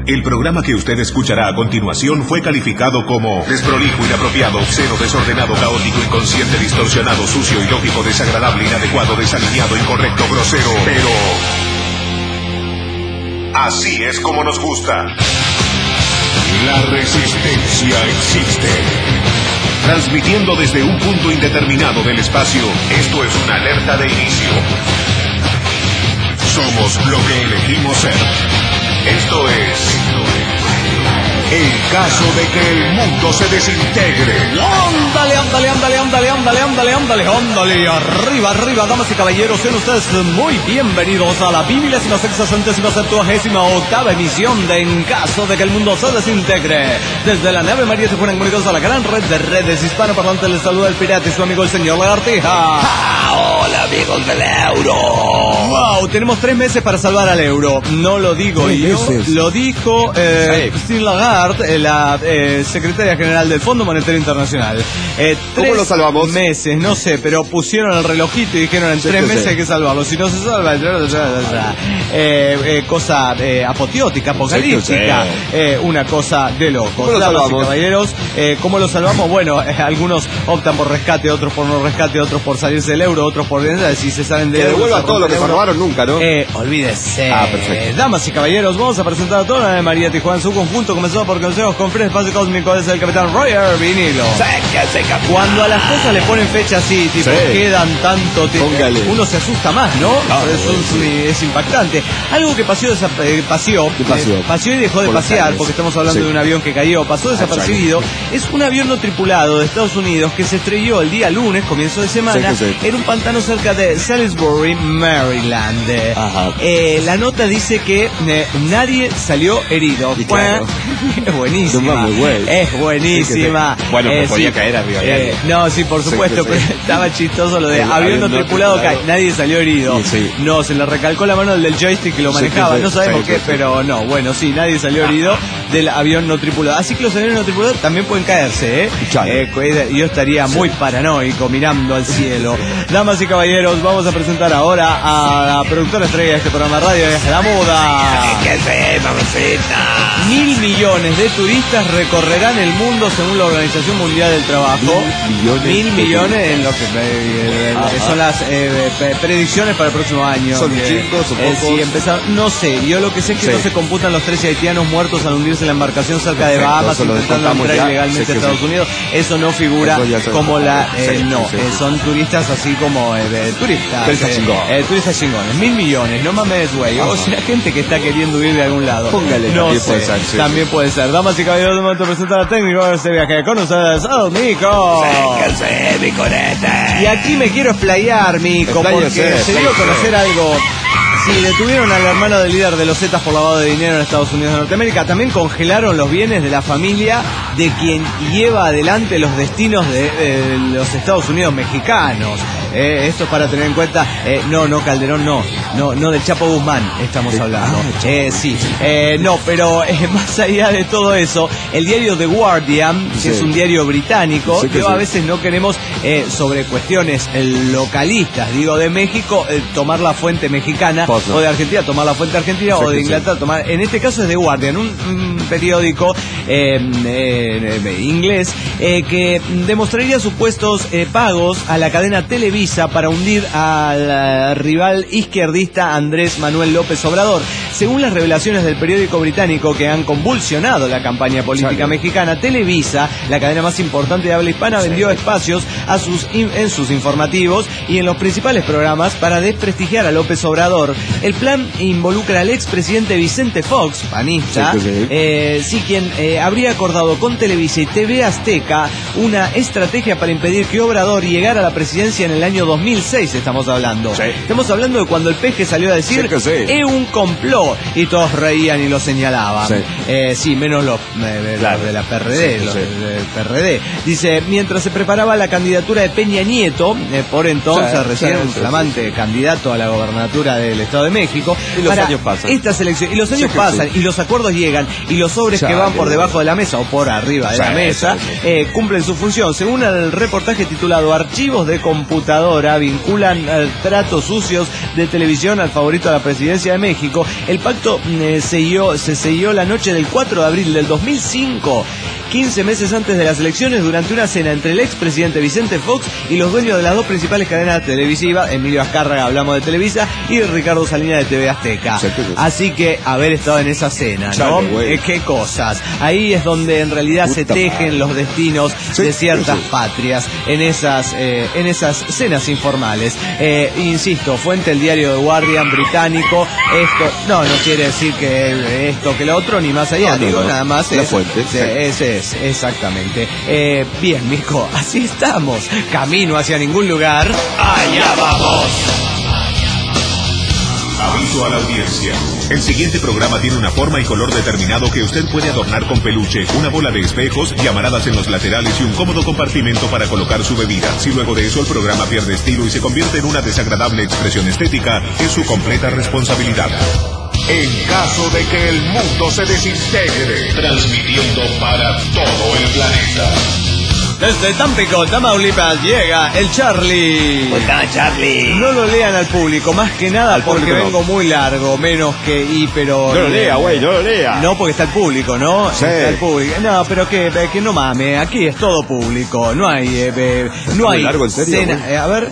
El programa que usted escuchará a continuación fue calificado como desprolijo, inapropiado, obsceno, desordenado, caótico, inconsciente, distorsionado, sucio, ilógico, desagradable, inadecuado, desalineado, incorrecto, grosero. Pero así es como nos gusta. La resistencia existe. Transmitiendo desde un punto indeterminado del espacio, esto es una alerta de inicio. Somos lo que elegimos ser. Esto es el caso de que el mundo se desintegre. Ándale, ándale, ándale, ándale, ándale, ándale, ándale, ándale. Arriba, arriba, damas y caballeros, sean ustedes muy bienvenidos a la 1678ª emisión de En caso de que el mundo se desintegre. Desde la nave María se fueron comunicados a la gran red de redes hispanoparlantes. Les saluda el pirata y su amigo el señor Lagartija. Hola amigos del euro. Wow, tenemos 3 meses para salvar al euro. No lo digo yo, lo dijo Christine Lagarde, la secretaria general del Fondo Monetario Internacional. ¿Cómo lo salvamos? Meses, no sé, pero pusieron el relojito y dijeron en 3 meses hay que salvarlo. Si no se salva, cosa apoteótica, apocalíptica, una cosa de locos. ¿Cómo lo salvamos? Caballeros, ¿cómo lo salvamos? Bueno, algunos optan por rescate, otros por no rescate, otros por salirse del euro, otros por si se salen de que devuelva todo lo que se robaron nunca, ¿no? Olvídese. Perfecto. Damas y caballeros, vamos a presentar a toda la de María Tijuana en su conjunto, comenzando por consejos con Fred Espacio Cósmico desde el Capitán Roger Vinilo. Cuando a las cosas le ponen fecha así, tipo, quedan tanto tiempo, uno se asusta más, ¿no? Es impactante. Algo que paseó y dejó de pasear, porque estamos hablando de un avión que cayó, pasó desapercibido. Es un avión no tripulado de Estados Unidos que se estrelló el día lunes, comienzo de semana, en un pantano cerca de Salisbury, Maryland. La nota dice que nadie salió herido. Claro. Es buenísima. Es buenísima. Bueno, podía caer arriba. No, sí, por supuesto, pero estaba chistoso lo de avión no tripulado cae. Nadie salió herido. No, se le recalcó la mano del joystick que lo manejaba. No sabemos qué, pero no. Bueno, sí, nadie salió herido del avión no tripulado. Así que los aviones no tripulados también pueden caerse, yo estaría muy paranoico mirando al cielo. Damas y caballeros, vamos a presentar ahora a la productora estrella de este programa de radio, es La Muda. ¿Qué sé, mamacita? 1.000 millones de turistas recorrerán el mundo según la Organización Mundial del Trabajo. 1.000 millones en lo que son las predicciones para el próximo año. ¿Son chicos o pocos? Sí, empezaron, no sé, yo lo que sé es que no se computan los 13 haitianos muertos al hundirse la embarcación cerca de Bahamas intentando entrar ilegalmente a Estados Unidos. Eso no figura como la... son turistas así como turistas chingones. 1.000 millones, no mames, güey. O sea, gente que está queriendo huir de algún lado. Póngale, no también sé, puede ser, también puede ser. Damas y caballeros, de momento presentar al técnico de este viaje con ustedes, al Mico. Séquense, mi corete. Y aquí me quiero explayar, Mico, porque se dio a conocer algo. Sí, detuvieron al hermano del líder de los Zetas por lavado de dinero en Estados Unidos de Norteamérica. También congelaron los bienes de la familia de quien lleva adelante los destinos de los Estados Unidos mexicanos. Esto es para tener en cuenta. No, Calderón, no del Chapo Guzmán estamos hablando. No, pero más allá de todo eso, el diario The Guardian, que es un diario británico, a veces no queremos sobre cuestiones localistas, digo, de México, tomar la fuente mexicana, o de Argentina tomar la fuente argentina, o de Inglaterra tomar, en este caso es The Guardian, un periódico inglés que demostraría supuestos pagos a la cadena Televisa para hundir al rival izquierdista Andrés Manuel López Obrador. Según las revelaciones del periódico británico que han convulsionado la campaña política mexicana, Televisa, la cadena más importante de habla hispana, vendió espacios en sus informativos y en los principales programas para desprestigiar a López Obrador. El plan involucra al expresidente Vicente Fox, panista, quien habría acordado con Televisa y TV Azteca una estrategia para impedir que Obrador llegara a la presidencia en el año 2006, estamos hablando. Estamos hablando de cuando el Peje salió a decir es un complot y todos reían y lo señalaban. Menos los de la PRD, los del PRD. Dice, mientras se preparaba la candidatura de Peña Nieto, por entonces recién un flamante candidato a la gobernatura del Estado de México, y los años pasan. Esta selección, y los años pasan, y los acuerdos llegan, y los sobres que van por debajo de la mesa o por arriba de la mesa cumplen su función. Según el reportaje titulado Archivos de computadora lavadora, vinculan tratos sucios de televisión al favorito de la presidencia de México. El pacto se selló la noche del 4 de abril del 2005, 15 meses antes de las elecciones, durante una cena entre el expresidente Vicente Fox y los dueños de las dos principales cadenas televisivas, Emilio Azcárraga, hablamos de Televisa, y Ricardo Salinas de TV Azteca. Así que haber estado en esa cena, ¿no? Qué cosas. Ahí es donde en realidad se tejen los destinos de ciertas patrias, en esas cenas informales. Insisto, fuente el diario The Guardian británico. Esto no quiere decir que esto que lo otro, ni más allá, nada más la es, fuente. Ese es, exactamente. Bien, Mirko, así estamos. Camino hacia ningún lugar. ¡Allá vamos! Aviso a la audiencia. El siguiente programa tiene una forma y color determinado que usted puede adornar con peluche, una bola de espejos, llamaradas en los laterales y un cómodo compartimento para colocar su bebida. Si luego de eso el programa pierde estilo y se convierte en una desagradable expresión estética, es su completa responsabilidad. En caso de que el mundo se desintegre, transmitiendo para todo el planeta. Desde Tampico, Tamaulipas, llega el Charlie. ¿Cómo está, Charlie? No lo lean al público, más que nada porque vengo muy largo, menos que pero... No lo lea, güey, no lo lea. No, porque está el público, ¿no? Sí. Está el público. No, pero que no mame, aquí es todo público, no hay... no hay largo, ¿en serio? Cena, a ver...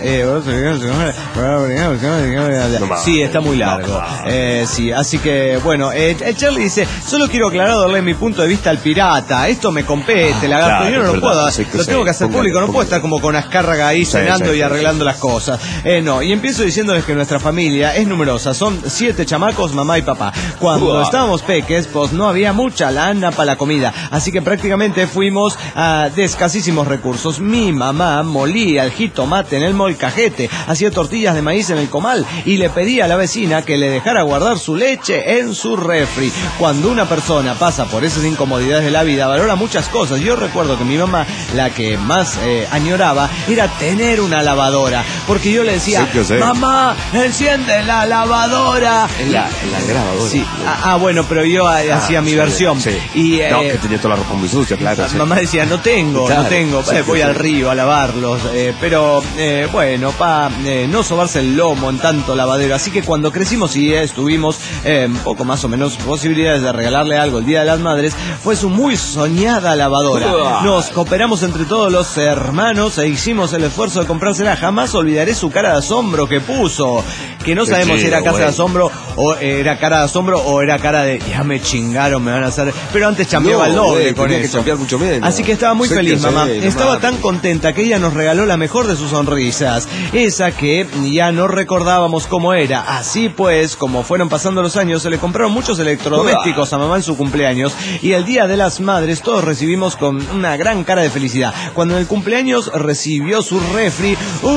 sí, está muy largo. Sí, así que, bueno, el Charlie dice, solo quiero aclarar, darle mi punto de vista al pirata. Esto me compete, lagarto, yo no lo puedo... Lo tengo que hacer público, no puedo estar como con Azcárraga ahí cenando y arreglando las cosas. No, y empiezo diciéndoles que nuestra familia es numerosa, son 7 chamacos, mamá y papá. Cuando estábamos peques, pues no había mucha lana para la comida, así que prácticamente fuimos de escasísimos recursos. Mi mamá molía el jitomate en el molcajete, hacía tortillas de maíz en el comal y le pedía a la vecina que le dejara guardar su leche en su refri. Cuando una persona pasa por esas incomodidades de la vida, valora muchas cosas. Yo recuerdo que mi mamá, la que más añoraba era tener una lavadora, porque yo le decía, mamá, enciende la lavadora. La grabadora. Sí. Bueno, pero yo hacía mi versión. Sí. Y, que tenía toda la ropa muy sucia, claro. Mamá decía, no tengo, voy al río a lavarlos. Pero bueno, no sobarse el lomo en tanto lavadero. Así que cuando crecimos y estuvimos poco más o menos posibilidades de regalarle algo el Día de las Madres, fue su muy soñada lavadora. Nos cooperamos entre todos los hermanos e hicimos el esfuerzo de comprársela. Jamás olvidaré su cara de asombro que puso, que no sabemos si era cara de asombro o era cara de asombro o era cara de ya me chingaron, me van a hacer, pero antes chambeaba el doble con eso. Mucho menos. Así que estaba muy feliz, mamá. Estaba tan contenta que ella nos regaló la mejor de sus sonrisas, esa que ya no recordábamos cómo era. Así pues, como fueron pasando los años, se le compraron muchos electrodomésticos a mamá en su cumpleaños, y el Día de las Madres todos recibimos con una gran cara de felicidad. Cuando en el cumpleaños recibió su refri,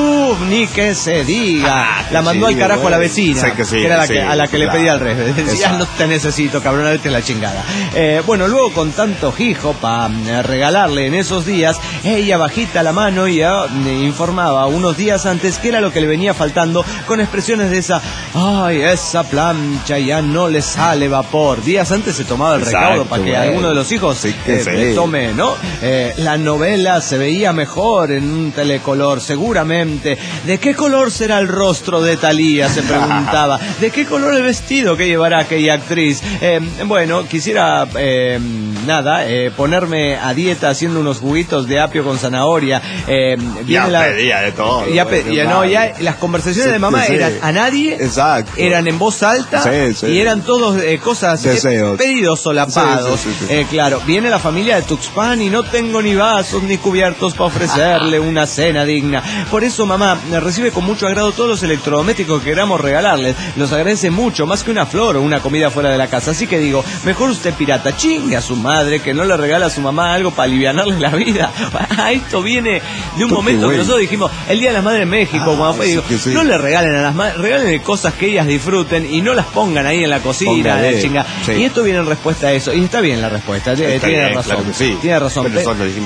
ni que se diga, la mandó al carajo a la vecina, que era a la que le pedía el refri. Decía, no te necesito, cabrón, vete la chingada. Bueno, luego con tanto hijo para regalarle en esos días, ella bajita la mano y informaba unos días antes qué era lo que le venía faltando, con expresiones de esa plancha ya no le sale vapor. Días antes se tomaba el recaudo para que alguno de los hijos tome, ¿no? La novela se veía mejor en un telecolor, seguramente. ¿De qué color será el rostro de Thalía?, se preguntaba. ¿De qué color el vestido que llevará aquella actriz? Bueno, quisiera ponerme a dieta haciendo unos juguitos de apio con zanahoria. Pedía de todo. Ya las conversaciones de mamá eran a nadie, eran en voz alta, y eran todos cosas, pedidos solapados. Claro, viene la familia de Tuxpan y no tengo ni vasos ni cubiertos para ofrecerle una cena digna. Por eso mamá recibe con mucho agrado todos los electrodomésticos que queramos regalarles. Los agradece mucho, más que una flor o una comida fuera de la casa. Así que digo, mejor usted pirata, chingue a su madre que no le regala a su mamá algo para alivianarle la vida. Esto viene de un momento que nosotros dijimos, el Día de las Madres en México, cuando fue, digo, no le regalen a las madres, regalen cosas que ellas disfruten y no las pongan ahí en la cocina, chinga. Y esto viene en respuesta a eso, y está bien la respuesta, tiene razón. Claro que sí. Tiene razón. Pero nosotros dijimos eso,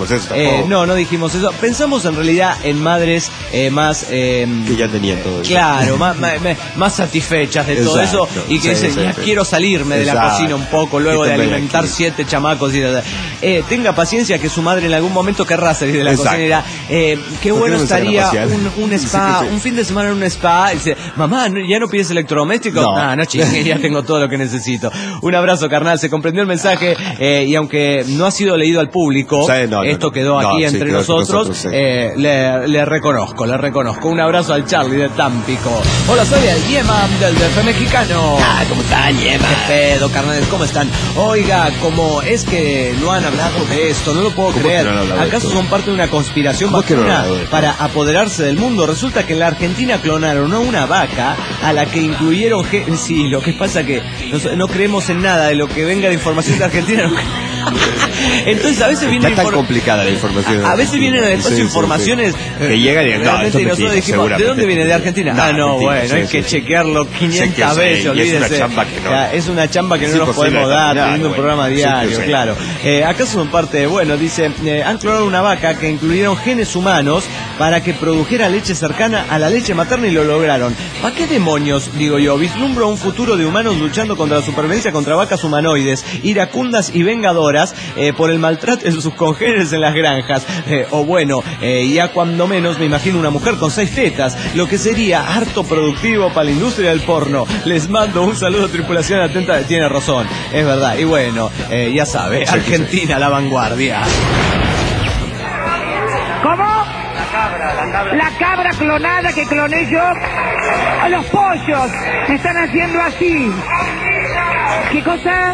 No dijimos eso. Pensamos en realidad en madres más... que ya tenían todo eso. Claro, más satisfechas de todo eso y que dicen, ya quiero salirme de la cocina un poco luego de alimentar 7 chamacos. Tenga paciencia que su madre en algún momento querrá salir de la cocina y dirá, qué bueno estaría un spa, un fin de semana en un spa. Y dice, mamá, ¿ya no pides electrodomésticos? No chingue, ya tengo todo lo que necesito. Un abrazo, carnal, se comprendió el mensaje y aunque no ha sido leído al público, esto quedó aquí entre nosotros, le reconozco. Un abrazo al Charlie de Tampico. Hola, soy el Yema del DF mexicano. ¿Cómo están, Yema? ¿Qué pedo, carnales? ¿Cómo están? Oiga, como es que no han hablado de esto, no lo puedo creer. ¿Acaso son parte de una conspiración vacuna para apoderarse del mundo? Resulta que en la Argentina clonaron a una vaca a la que incluyeron... Sí, lo que pasa que no creemos en nada de lo que venga de información de Argentina. Entonces a veces viene tan complicada la información. A veces vienen al espacio informaciones que llegan y nosotros dijimos, ¿de dónde viene? ¿De Argentina? Bueno, hay que chequearlo 500 veces, olvídense. Es una chamba que no nos podemos dar teniendo un programa diario, claro. ¿Acaso son parte de, dice, han clonado una vaca que incluyeron genes humanos para que produjera leche cercana a la leche materna y lo lograron? ¿Para qué demonios, digo yo? Vislumbro un futuro de humanos luchando contra la supervivencia contra vacas humanoides, iracundas y vengadoras por el maltrato de sus congéneres en las granjas. Ya cuando menos me imagino una mujer con 6 tetas, lo que sería harto productivo para la industria del porno. Les mando un saludo, tripulación atenta. Tiene razón, es verdad. Y ya sabe, Argentina, la vanguardia. ¿Cómo? La cabra clonada que cloné yo. A los pollos me están haciendo así. ¿Qué cosa?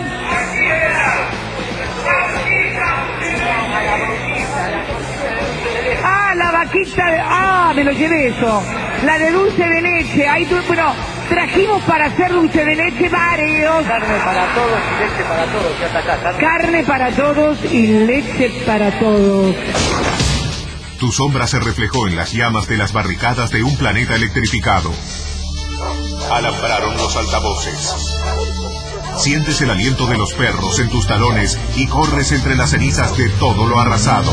La vaquita me lo llevé eso. La de dulce de leche. Trajimos para hacer dulce de leche varios. Carne para todos y leche para todos. Ya está acá. Carne para todos y leche para todos. Tu sombra se reflejó en las llamas de las barricadas de un planeta electrificado. Alambraron los altavoces. Sientes el aliento de los perros en tus talones y corres entre las cenizas de todo lo arrasado.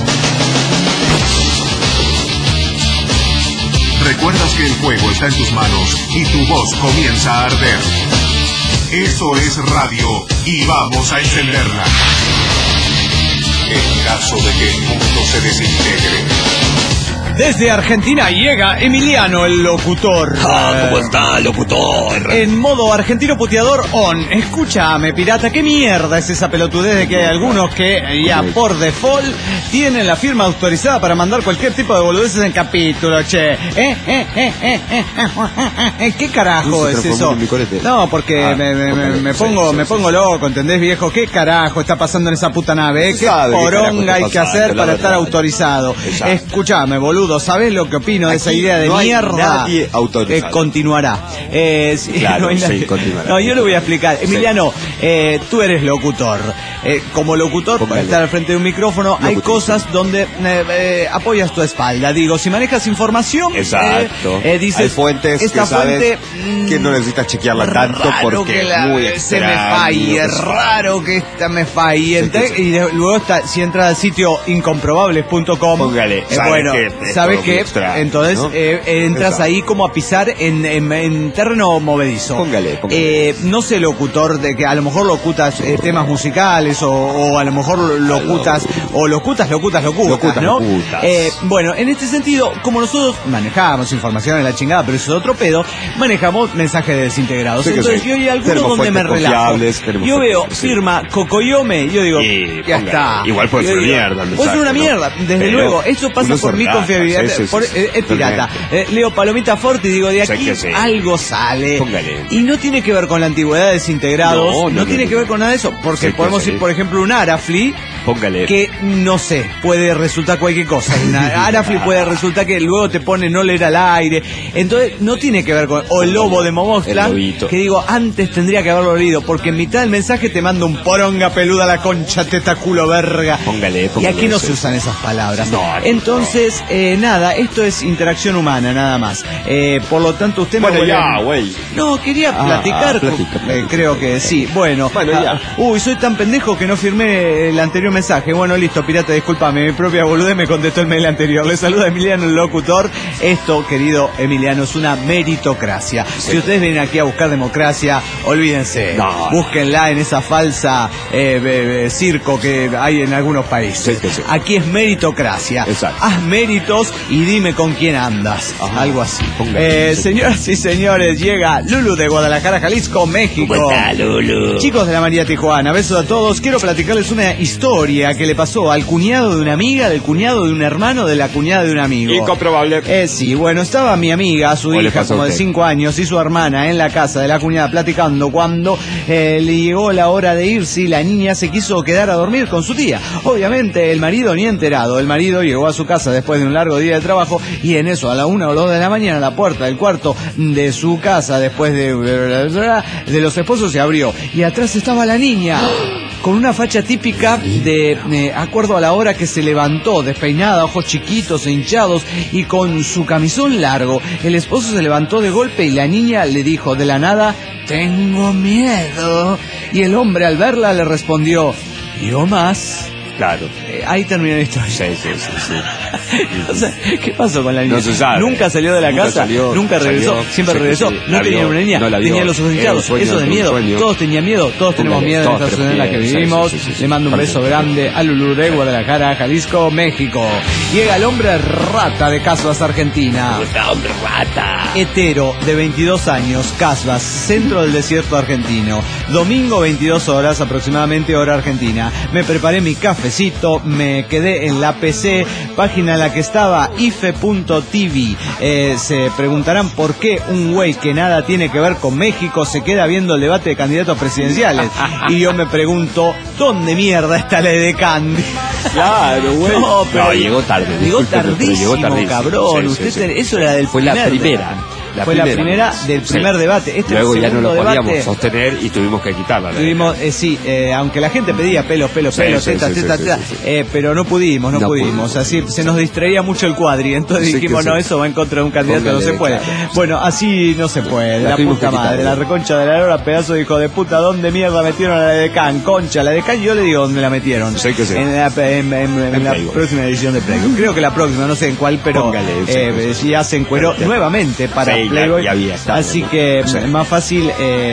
Recuerdas que el fuego está en tus manos y tu voz comienza a arder. Eso es radio y vamos a encenderla. En caso de que el mundo se desintegre. Desde Argentina llega Emiliano, el locutor. ¿Cómo está, locutor? En modo argentino puteador on. Escúchame, pirata, ¿qué mierda es esa pelotudez de que hay algunos que ya por default tienen la firma autorizada para mandar cualquier tipo de boludeces en capítulo, che? ¿Qué carajo es eso? No, porque me pongo loco, ¿entendés, viejo? ¿Qué carajo está pasando en esa puta nave? ¿Qué poronga hay que hacer para estar autorizado? Escúchame, boludo. ¿Sabés lo que opino de esa idea de mierda? Continuará. Continuará. No, yo lo voy a explicar. Emiliano, tú eres locutor. Como locutor, para estar al frente de un micrófono, hay cosas donde apoyas tu espalda. Digo, si manejas información, dices, hay fuentes esta que fuente que no necesitas chequearla tanto porque muy se me falle, raro que esta me falle. Y luego si entras al sitio incomprobables.com, póngale, ¿sabes qué? Entonces entras ahí como a pisar en terreno movedizo. Póngale. No sé, locutor, de que a lo mejor locutas temas musicales o a lo mejor locutas ¿no? En este sentido, como nosotros manejamos información en la chingada, pero eso es otro pedo, manejamos mensajes desintegrados. Entonces yo hay algunos donde me relajo. Yo veo firma Cocoyome, yo digo, ya está. Igual puede ser mierda. Puede ser una mierda, desde luego. Eso pasa por mi confiabilidad. Es pirata. Leo Palomita Forte y digo, de aquí algo sale. Póngale. Y no tiene que ver con la antigüedad de desintegrados, no tiene que ver con nada de eso, porque podemos ir, por ejemplo, un Arafli, que no sé, puede resultar cualquier cosa. Arafli puede resultar que luego te pone no leer al aire. Entonces, no tiene que ver con... O el lobo de Momoxtla, que digo, antes tendría que haberlo leído, porque en mitad del mensaje te manda un poronga peluda la concha, teta, culo, verga. Póngale. Y aquí no se usan esas palabras. Entonces, nada, esto es interacción humana, nada más. Por lo tanto, usted No, quería platicar. Creo que sí. Bueno, ya. Soy tan pendejo que no firmé el anterior un mensaje. Bueno, listo, pirata, discúlpame, mi propia boludez me contestó el mail anterior. Le saluda Emiliano, el locutor. Esto, querido Emiliano, es una meritocracia. Si ustedes vienen aquí a buscar democracia, olvídense. No. Búsquenla en esa falsa circo que hay en algunos países. Sí. Aquí es meritocracia. Exacto. Haz méritos y dime con quién andas. Ajá. Algo así. Póngale. Señoras y señores, llega Lulu de Guadalajara, Jalisco, México. ¿Cómo está, Lulu? Chicos de la María Tijuana, besos a todos. Quiero platicarles una historia que le pasó al cuñado de una amiga, del cuñado de un hermano, de la cuñada de un amigo. Incomprobable. Sí, bueno, estaba mi amiga, su ¿O le hija pasó a como de usted? 5 años y su hermana en la casa de la cuñada platicando cuando le llegó la hora de irse y la niña se quiso quedar a dormir con su tía. Obviamente el marido ni enterado. El marido llegó a su casa después de un largo día de trabajo y en eso a la 1 o 2 de la mañana la puerta del cuarto de su casa después de los esposos se abrió y atrás estaba la niña con una facha típica de acuerdo a la hora que se levantó, despeinada, ojos chiquitos e hinchados y con su camisón largo. El esposo se levantó de golpe y la niña le dijo de la nada: tengo miedo. Y el hombre al verla le respondió: yo más. Claro. Ahí terminó la historia. Sí. O sea, ¿qué pasó con la niña? No se sabe. Nunca salió de la Nunca casa, salió, nunca regresó, salió, siempre sí, regresó. sí, No la tenía vio, una niña, no la vio. tenía los ojos Era un hinchados. sueño, Eso de un miedo. sueño. Todos tenían miedo, todos tenemos Póngale, miedo en todos esta sociedad en la que tenemos miedo, vivimos. sí. Le mando un beso grande a Lulú de Guadalajara, Jalisco, México. Llega el hombre rata de Casbas, Argentina. ¿Cómo está, hombre rata? Hetero, de 22 años, Casbas, centro del desierto argentino. Domingo, 22 horas, aproximadamente hora argentina. Me preparé mi cafecito, me quedé en la PC, página en la que estaba ife.tv. Se preguntarán por qué un güey que nada tiene que ver con México se queda viendo el debate de candidatos presidenciales. Y yo me pregunto, ¿dónde mierda está la de Candy? Claro, güey. No, pero No, llegó tarde. Llegó discúlpeme, pero tardísimo, llegó tardísimo. cabrón. Sí, Usted sí. eso era del Fue la primer primera. Fue la primera del primer debate. Este Luego es el ya no lo segundo podíamos debate. sostener y tuvimos que quitarla. Tuvimos, aunque la gente pedía pelos, Sí, sí, tetas, sí. pero no pudimos. No pudimos. Así se nos distraía mucho el cuadri, entonces Sí, dijimos, que no, sí. eso va en contra de un candidato, Póngale, no se puede. claro. Bueno, así no se puede, La la tuvimos puta que quitar, madre, ¿no? la reconcha de la lora, pedazo de hijo de puta, ¿dónde mierda metieron a la Edecán? Concha, la Edecán yo le digo dónde la metieron. Sí que sí. En la Playboy. próxima edición de Playboy. Creo que la próxima, no sé en cuál, pero Póngale, ya se encueró Ya. nuevamente para Sí, ya- Playboy. ya había estado, Así ¿no? que Sí. más fácil,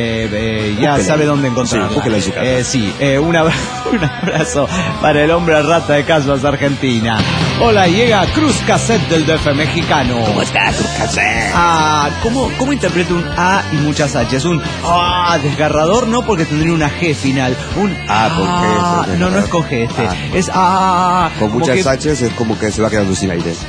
ya Búsquela sabe ahí. dónde encontrarla. Sí, búsquela en su casa. Sí, un abrazo para el hombre rata de Casbas, Argentina. Hola, llega Cruz Cassette del DF mexicano. ¿Cómo está, tu casa? ¿Cómo interpreto un A y muchas H's? Un A desgarrador, no porque tendría una G final. Un Ah, con G, no, no es con G este. Ah. Es A. Con como muchas que, H's es como que se va quedando sin aire.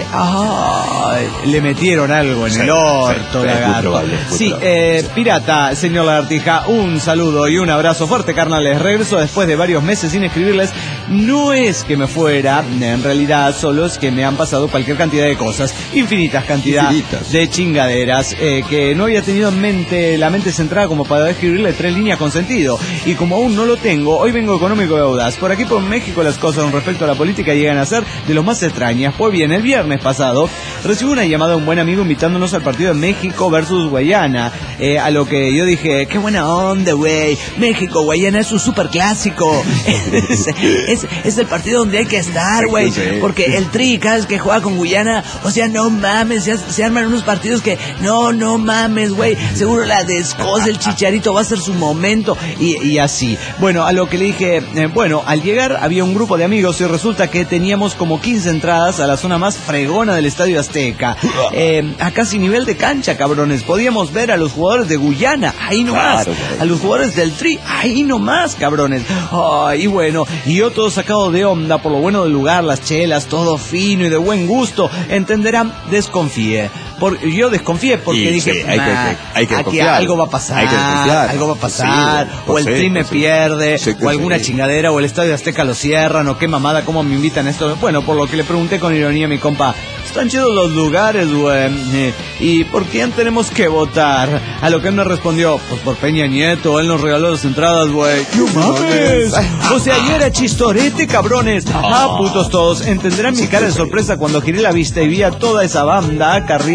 le metieron algo en Sí, el orto, sí, lagarto. muy probable, muy Sí, probable. pirata, señor Lagartija, un saludo y un abrazo fuerte, carnales. Regreso después de varios meses sin escribirles. No es que me fuera, en realidad solo es que me han pasado cualquier cantidad de cosas, infinitas cantidades Infinitas. de chingaderas, que no había tenido en mente, la mente centrada como para escribirle 3 líneas con sentido. Y como aún no lo tengo, hoy vengo económico y audaz. Por aquí por México las cosas con respecto a la política llegan a ser de lo más extrañas. Pues bien, el viernes pasado recibí una llamada de un buen amigo invitándonos al partido de México versus Guayana, a lo que yo dije, qué buena onda, güey, México, Guayana es un super clásico. es el partido donde hay que estar, güey, Sí. porque el Tri cada vez que juega con Guyana, o sea, no mames, se arman unos partidos que no mames, güey, seguro la de Escocia, el Chicharito va a ser su momento, y así. Bueno, a lo que le dije, bueno, al llegar había un grupo de amigos y resulta que teníamos como 15 entradas a la zona más fregona del Estadio Azteca, a casi nivel de cancha, cabrones. Podíamos ver a los jugadores de Guyana, ahí nomás, Claro. a los jugadores del Tri, ahí nomás, cabrones. Y bueno, y yo todo sacado de onda por lo bueno del lugar, las chelas, todo fino y de buen gusto. Entenderán, desconfié. Yo desconfié porque Y dije, sí, hay que aquí confiar. algo va a pasar, Hay que confiar. algo va a pasar, Sí, o el sí, Tri me sí. pierde, Sí que o alguna sí. chingadera, o el Estadio Azteca lo cierran, o qué mamada, cómo me invitan a esto. Bueno, por lo que le pregunté con ironía a mi compa, están chidos los lugares, güey, ¿y por quién tenemos que votar? A lo que él me respondió, pues por Peña Nieto, él nos regaló las entradas, güey. ¡No mames! O sea, yo era chistorete, cabrones. Putos todos. Entenderán mi cara de sorpresa cuando giré la vista y vi a toda esa banda acarreada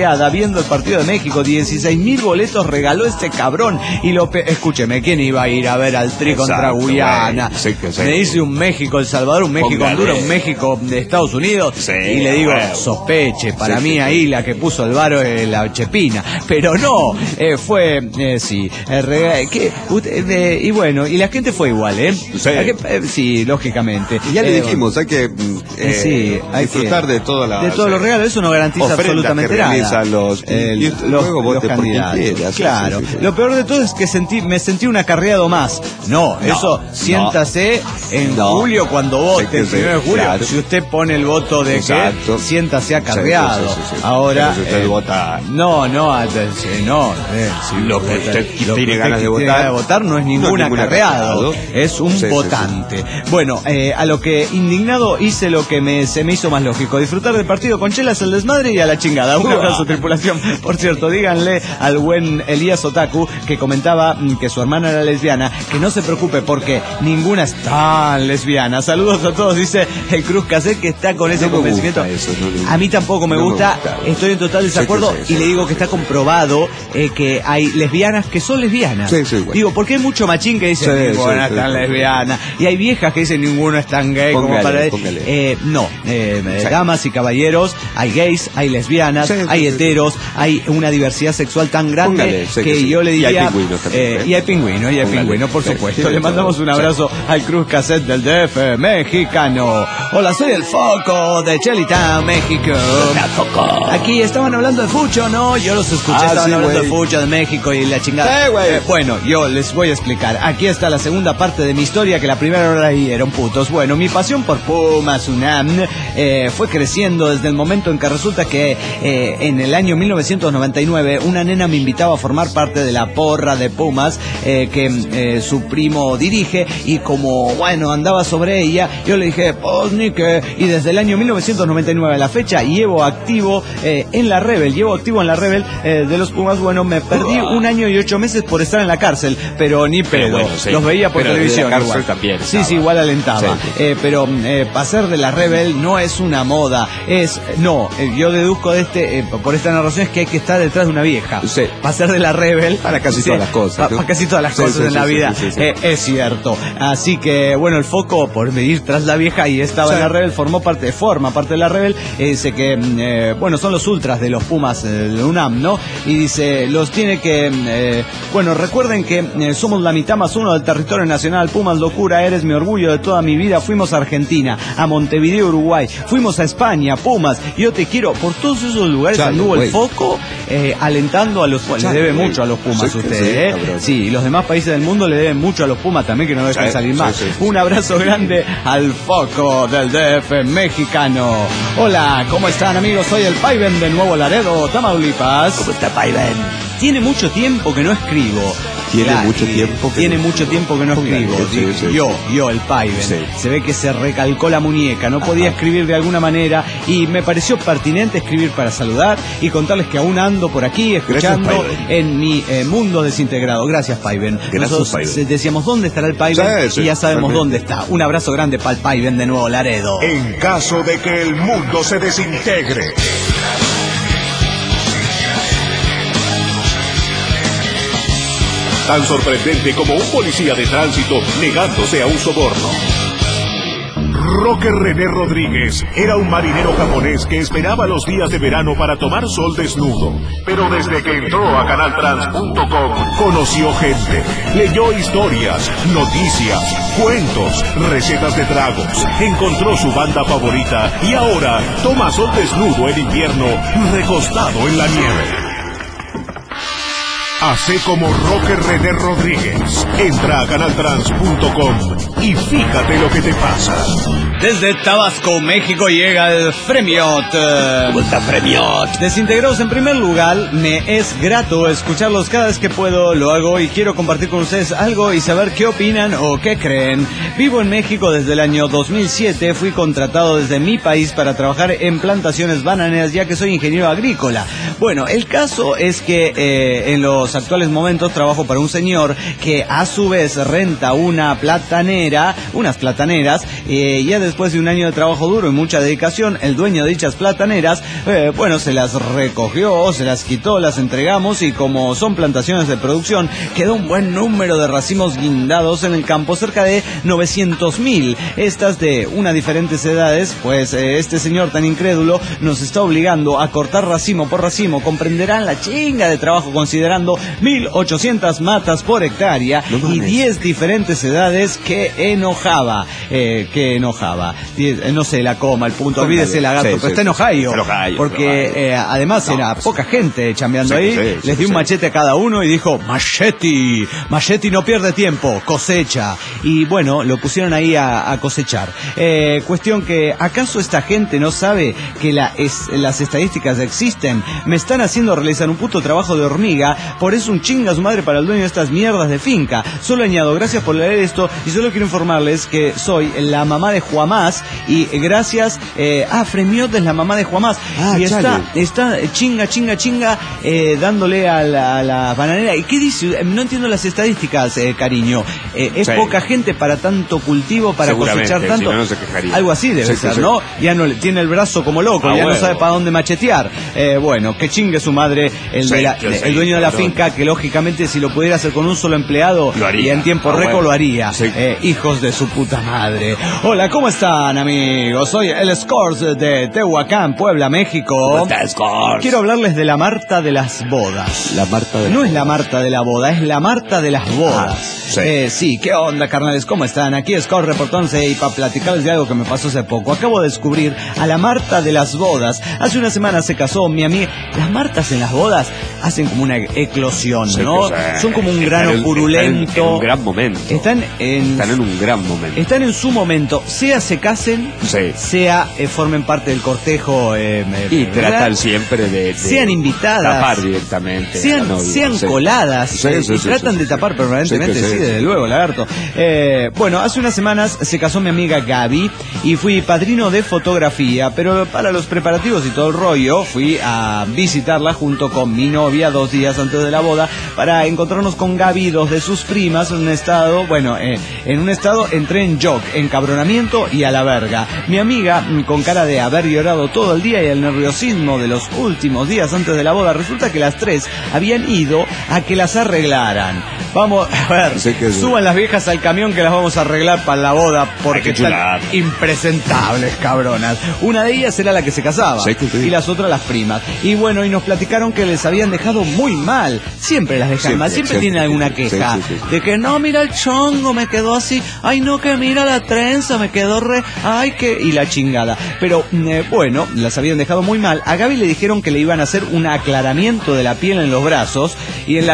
hinchada viendo el partido de México. 16.000 boletos regaló este cabrón. Y escúcheme, ¿quién iba a ir a ver al Tri contra Guyana? Sí, Me dice un México El Salvador, un México Honduras, un México de Estados Unidos. Sí, y le digo, sospeche, para mí ahí la que puso el varo es la Chepina. Pero no, fue, y bueno, y la gente fue igual, sí, lógicamente. Y ya le dijimos, hay que disfrutar de todos los regalos. Eso no garantiza absolutamente nada. Los candidatos. Claro. Lo peor de todo es que me sentí un acarreado más. Siéntase en julio cuando vote, el 1 de julio. Claro. Si usted pone el voto de que siéntase acarreado. Sí. Ahora usted vota. Si lo que usted tiene ganas de votar no es ningún acarreado, es un votante. Bueno, a lo que indignado hice lo que se me hizo más lógico: disfrutar del partido con chelas, el desmadre y a la chingada. Un abrazo, tripulación. Por cierto, díganle al buen Elías Otaku, que comentaba que su hermana era lesbiana, que no se preocupe porque ninguna es tan lesbiana. Saludos a todos, dice el Cruz Cassette, que está con ese convencimiento. A mí tampoco me gusta. Estoy en total desacuerdo y le digo que está comprobado que hay lesbianas que son lesbianas. Digo, porque hay mucho machín que dice ninguna es tan lesbiana, y hay viejas que dicen ninguno es tan gay. Damas y caballeros, hay gays, hay lesbianas, hay heteros, hay una diversidad sexual tan grande que yo le diría. Y hay pingüinos, por supuesto. Le mandamos un abrazo al Cruz Cassette del DF mexicano. Hola, soy el Foco de Chelita, México. Aquí estaban hablando de Fucho, ¿no? Yo los escuché, estaban hablando de Fucho, de México y la chingada. Bueno, yo les voy a explicar. Aquí está la segunda parte de mi historia, que la primera hora ahí eran putos. Bueno, mi pasión por Pumas UNAM fue creciendo desde el momento en que resulta que en el año 1999 una nena me invitaba a formar parte de la porra de Pumas que su primo dirige, y como andaba sobre ella, yo le dije, pues ni que, y desde el año 1999 a la fecha llevo activo en la Rebel de los Pumas. Bueno, me perdí 1 año y 8 meses por estar en la cárcel, pero ni pedo, los veía por televisión igual. También igual alentaba, pero pasar de la Rebel no es una moda, yo deduzco de por esta narración, es que hay que estar detrás de una vieja. Pasar de la Rebel para casi todas las cosas, para casi todas las cosas en la vida. Es cierto. Así que bueno, el Foco, por ir tras la vieja, y estaba en la Rebel, forma parte de la Rebel. Dice que son los ultras de los Pumas de UNAM, ¿no? Y dice, los tiene que recuerden que somos la mitad más uno del territorio nacional. Pumas, locura, eres mi orgullo de toda mi vida. Fuimos a Argentina, a Montevideo, Uruguay, fuimos a España, Pumas, yo te quiero. Por todos esos lugares anduvo el Foco alentando a los Pumas. Le debe mucho a los Pumas usted, Sí, y los demás países del mundo le deben mucho a los Pumas también, que no dejan salir más. Un abrazo grande al Foco del DF mexicano. Hola, ¿cómo están, amigos? Soy el Paiben de Nuevo Laredo, Tamaulipas. ¿Cómo está, Paiben? Tiene mucho tiempo que no escribo. Tiene mucho tiempo que no escribo. Yo, el Paiben. Se ve que se recalcó la muñeca, no podía escribir de alguna manera, y me pareció pertinente escribir para saludar y contarles que aún ando por aquí escuchando en mi mundo desintegrado. Gracias, Paiben. Nosotros decíamos, ¿dónde estará el Paiben? Y ya sabemos dónde está. Un abrazo grande para el Paiben de Nuevo Laredo. En caso de que el mundo se desintegre, tan sorprendente como un policía de tránsito negándose a un soborno. Roque René Rodríguez era un marinero japonés que esperaba los días de verano para tomar sol desnudo. Pero desde que entró a canaltrans.com conoció gente, leyó historias, noticias, cuentos, recetas de tragos, encontró su banda favorita y ahora toma sol desnudo en invierno, recostado en la nieve. Hace como Roque René Rodríguez. Entra a canaltrans.com y fíjate lo que te pasa. Desde Tabasco, México, llega el Fremiot. ¿Cómo está, Fremiot? Desintegrados, en primer lugar, me es grato escucharlos cada vez que puedo, lo hago, y quiero compartir con ustedes algo y saber qué opinan o qué creen. Vivo en México desde el año 2007, fui contratado desde mi país para trabajar en plantaciones bananeras, ya que soy ingeniero agrícola. Bueno, el caso es que en los los actuales momentos trabajo para un señor que a su vez renta unas plataneras, ya después de un año de trabajo duro y mucha dedicación, el dueño de dichas plataneras, se las recogió, se las quitó, las entregamos y como son plantaciones de producción, quedó un buen número de racimos guindados en el campo, cerca de 900.000, estas de unas diferentes edades, pues este señor tan incrédulo nos está obligando a cortar racimo por racimo, comprenderán la chinga de trabajo considerando 1.800 matas por hectárea y 10 diferentes edades que enojaba, no sé, la coma, el punto, olvídese la gato, pero está en Ohio, porque además era poca gente chambeando ahí, les dio un machete a cada uno y dijo, machete no pierde tiempo, cosecha, y bueno, lo pusieron ahí a cosechar. Cuestión que, ¿acaso esta gente no sabe que las estadísticas existen? Me están haciendo realizar un puto trabajo de hormiga, por eso un chinga a su madre para el dueño de estas mierdas de finca. Solo añado, gracias por leer esto, y solo quiero informarles que soy la mamá de Juamás, y gracias, Fremiot es la mamá de Juamás, y está chinga, dándole a la bananera. ¿Y qué dice? No entiendo las estadísticas, cariño. ¿Es poca gente para tanto cultivo, para cosechar tanto? Si no se quejaría. Algo así debe ser, ¿no? Ya no tiene el brazo como loco, no sabe para dónde machetear. Que chingue su madre el dueño de la finca, que lógicamente si lo pudiera hacer con un solo empleado y en tiempo récord lo haría. Hijos de su puta madre. Hola, ¿cómo están, amigos? Soy el Scores de Tehuacán, Puebla, México. Quiero hablarles de la Marta de las bodas. No es la Marta de la boda, es la Marta de las bodas. Sí, ¿qué onda, carnales? ¿Cómo están? Aquí Scores reportándose y para platicarles de algo que me pasó hace poco. Acabo de descubrir a la Marta de las bodas. Hace una semana se casó mi amiga. Las Martas en las bodas hacen como una eclosión, ¿no? Son como un grano purulento. Están en un gran momento. Están en un gran momento. Están en su momento. Sea se casen, sea formen parte del cortejo. Y tratan siempre de sean invitadas. Tapar directamente. Sean coladas. Y tratan de tapar permanentemente. Sí, desde luego, lagarto. Hace unas semanas se casó mi amiga Gaby y fui padrino de fotografía, pero para los preparativos y todo el rollo fui a visitarla junto con mi novia 2 días antes de la boda para encontrarnos con Gaby y 2 de sus primas en un estado entré en shock, encabronamiento y a la verga. Mi amiga, con cara de haber llorado todo el día y el nerviosismo de los últimos días antes de la boda, resulta que las 3 habían ido a que las arreglaran. Vamos, a ver, suban las viejas al camión que las vamos a arreglar para la boda porque están impresentables, cabronas. Una de ellas era la que se casaba y las otras las primas. Y bueno, y nos platicaron que les habían dejado muy mal. Siempre las dejan mal, siempre tienen alguna queja. De que no, mira el chongo, me quedó así. Ay, no, que mira la trenza, me quedó y la chingada. Pero las habían dejado muy mal. A Gaby le dijeron que le iban a hacer un aclaramiento de la piel en los brazos y en la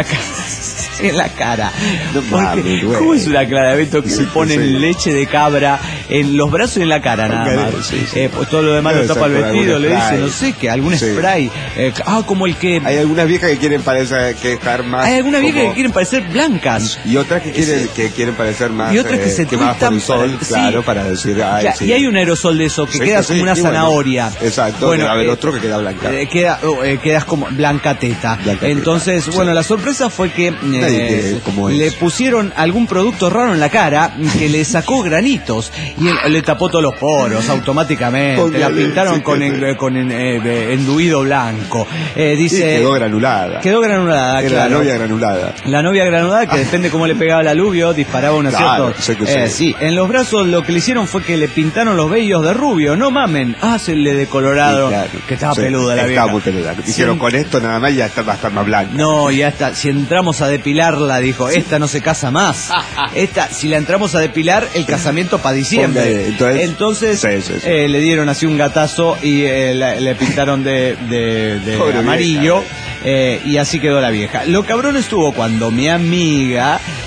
cara. ¿Cómo es un aclaramiento que se pone leche de cabra en los brazos y en la cara nada más? Pues todo lo demás lo tapa el vestido, le dice, no sé qué, algún spray. Como el que... Hay algunas viejas que quieren estar más... Hay algunas viejas que quieren parecer blancas. Y otras que quieren parecer más... Y otras que se twittan el sol, para decir... Y hay un aerosol de eso que queda como una zanahoria. Exacto, a ver, otro que queda blanca. Quedas como blanca teta. Entonces, la sorpresa fue que... le pusieron algún producto raro en la cara que le sacó granitos y le tapó todos los poros automáticamente. La pintaron con enduido blanco. Dice, quedó granulada. Era claro. La novia granulada. La novia granulada que depende cómo le pegaba el aluvio, disparaba una cierta. Sí, en los brazos lo que le hicieron fue que le pintaron los vellos de rubio. No mamen. Se le decoloraron. Que estaba peluda la vieja. Estaba muy peluda. Dijeron, con esto nada más ya va a estar más blanca. No, ya está. Si entramos a depilarla, dijo, esta no se casa más. Si la entramos a depilar, el casamiento para diciembre. Entonces le dieron así un gatazo y le pintaron de amarillo. Y así quedó la vieja. Lo cabrón estuvo cuando mi amiga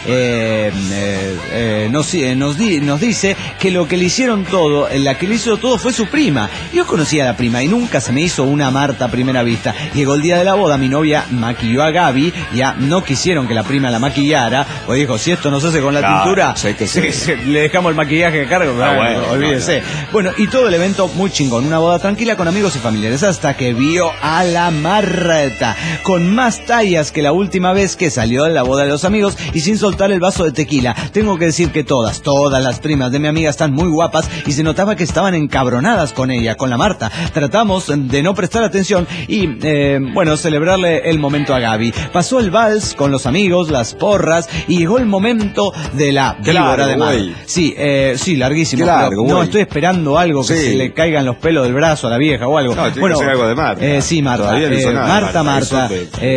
nos dice que lo que le hicieron todo, la que le hizo todo fue su prima. Yo conocía a la prima y nunca se me hizo una Marta a primera vista. Llegó el día de la boda, mi novia maquilló a Gaby, ya no quisieron que la prima la maquillara, pues dijo, si esto no se hace con la tintura, le dejamos el maquillaje a cargo, olvídese. Bueno, y todo el evento muy chingón, una boda tranquila con amigos y familiares, hasta que vio a la Marta, con más tallas que la última vez que salió de la boda de los amigos y sin soltar el vaso de tequila. Tengo que decir que todas las primas de mi amiga están muy guapas y se notaba que estaban encabronadas con ella, con la Marta. Tratamos de no prestar atención y, celebrarle el momento a Gaby. Pasó el vals con los amigos, las porras, y llegó el momento de la víbora de mar. Sí, larguísimo. Largo, no, estoy esperando algo, que se le caigan los pelos del brazo a la vieja o algo. No, tiene que ser algo de Marta. Sí, Marta. Marta.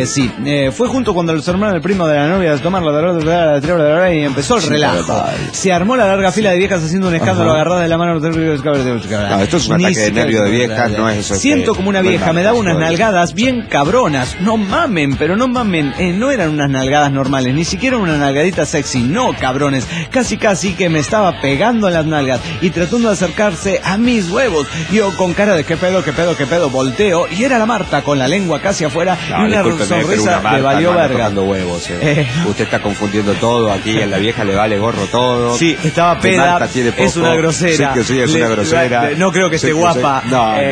Fue junto cuando los hermanos del primo de la novia tomaron la y empezó el relajo. Se armó la larga fila de viejas haciendo un escándalo agarrada de la mano. No, esto es un ataque de nervio de viejas, no es eso. Siento como una vieja, me daba unas nalgadas bien cabronas. No mamen, no eran unas nalgadas normales, ni siquiera una nalgadita sexy, no cabrones. Casi que me estaba pegando en las nalgas y tratando de acercarse a mis huevos. Yo con cara de qué pedo, volteo y era la Marta con la lengua casi afuera y una sonrisa que valió verga. Huevos, Usted está confundiendo todo, aquí a la vieja le vale gorro todo. Sí, estaba peda, es una grosera. Sí, es una grosera. No creo que esté guapa.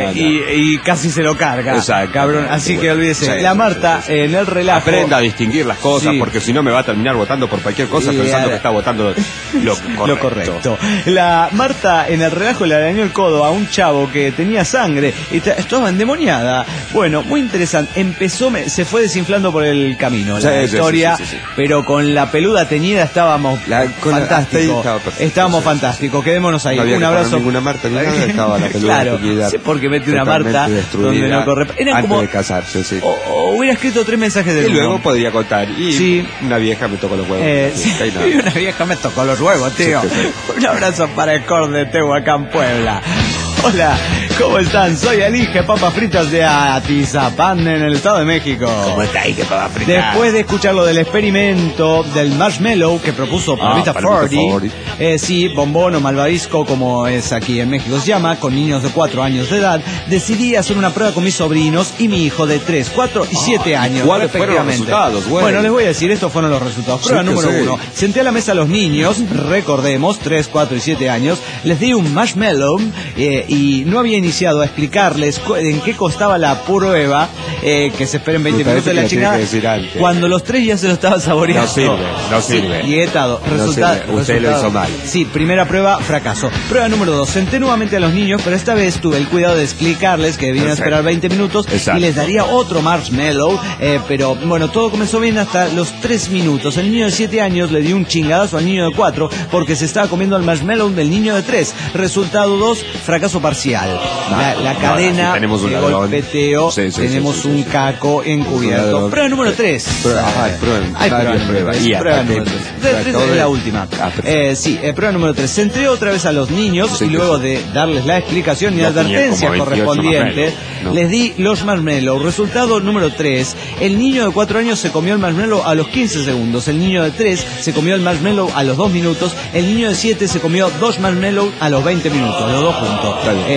Y casi se lo carga. Exacto. Cabrón, así que olvídese. La Marta en el relajo. Aprenda a distinguir las cosas, porque si no me va a terminar votando por cualquier cosa pensando que está votando lo correcto. La Marta en el relajo le arañó el codo a un chavo que tenía sangre y estaba endemoniada. Bueno, muy interesante. Se fue desinflando por el camino la historia, pero con la peluda teñida estábamos fantásticos. Estábamos fantásticos. Quedémonos ahí. No un abrazo. Ninguna Marta ni nada, estaba la peluda teñida. Sé por qué mete una Marta donde no corre. Era antes como de casarse, o hubiera escrito 3 mensajes de y luego podría contar. Y una vieja me tocó los huevos. Y una vieja me tocó los huevos, tío. Un abrazo para el Cor de Tehuacán, Puebla. Hola, ¿cómo están? Soy el Inge Papas Fritas de Atizapán, en el Estado de México. ¿Cómo está, Inge Papas Fritas? Después de escuchar lo del experimento del marshmallow que propuso Palomita 40, sí, bombón o malvavisco, como es aquí en México se llama, con niños de 4 años de edad, decidí hacer una prueba con mis sobrinos y mi hijo de 3, 4 y 7 años. ¿Cuáles fueron los resultados? Bueno, les voy a decir, estos fueron los resultados. Prueba número 1. Senté a la mesa a los niños, recordemos, 3, 4 y 7 años, les di un marshmallow y no había iniciado a explicarles en qué costaba la prueba, que se esperen 20 minutos de la chingada, cuando los 3 ya se lo estaban saboreando. No sirve. Y etado, usted lo hizo mal. Sí, primera prueba, fracaso. Prueba número 2, senté nuevamente a los niños, pero esta vez tuve el cuidado de explicarles que debían esperar 20 minutos y les daría otro marshmallow, pero bueno, todo comenzó bien hasta los 3 minutos. El niño de 7 años le dio un chingadazo al niño de 4 porque se estaba comiendo el marshmallow del niño de 3. Resultado 2, fracaso parcial. La cadena de golpeteo, tenemos un caco encubierto. Prueba número 3. Prueba es la última. Prueba número 3. Senté otra vez a los niños y luego de darles la explicación y la advertencia correspondiente, les di los marshmallows. Resultado número 3. El niño de 4 años se comió el marshmallow a los 15 segundos. El niño de 3 se comió el marshmallow a los 2 minutos. El niño de 7 se comió 2 marshmallows a los 20 minutos, los dos juntos.